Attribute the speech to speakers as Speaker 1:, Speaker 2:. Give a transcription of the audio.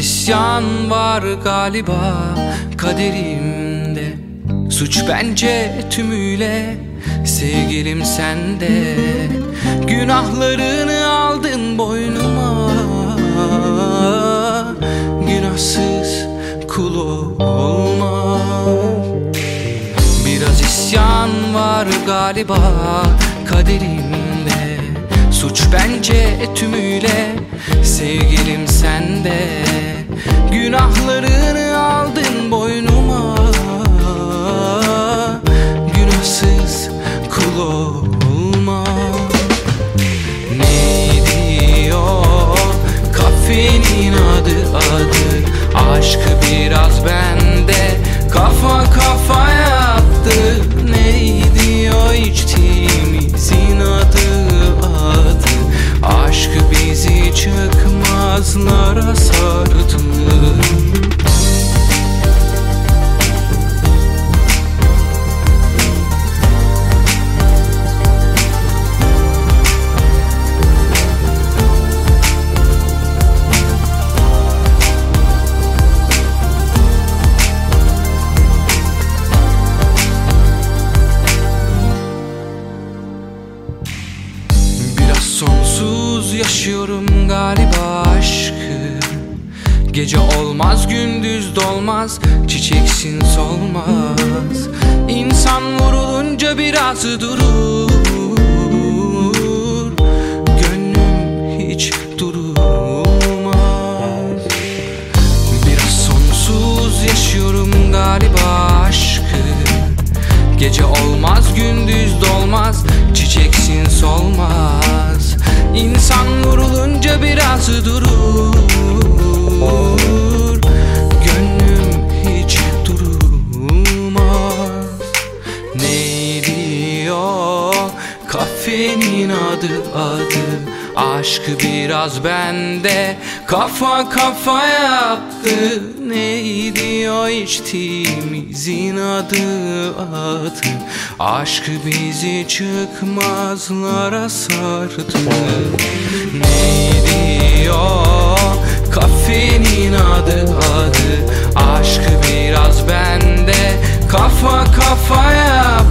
Speaker 1: isyan var galiba kaderimde. Suç bence tümüyle, sevgilim sende. Günahlarını aldın boynuma, günahsız kul olma. Biraz isyan var galiba kaderimde. Suç bence tümüyle, sevgilim sende. Günahlarını aldın boynuma, günahsız kul olma. Neydi o kafenin adı? Aşkı biraz bende, kafa kafaya attı. Neydi o içtiğimizin adı? Aşkı bizi çıkmazlara sardı. Sonsuz yaşıyorum galiba aşkı. Gece olmaz, gündüz dolmaz, çiçeksin solmaz. İnsan vurulunca biraz durur, gönlüm hiç durulmaz. Biraz sonsuz yaşıyorum galiba aşkı. Gece olmaz, gündüz dolmaz, çiçeksin solmaz. İnsan vurulunca biraz durur, gönlüm hiç durmaz. Neydi o kafenin adı? Aşkı biraz bende, kafa kafaya yaptı. Neydi o içtiğimizin adı? Aşkı bizi çıkmazlara sardı. Neydi o kafenin adı? Aşkı biraz bende, kafa kafaya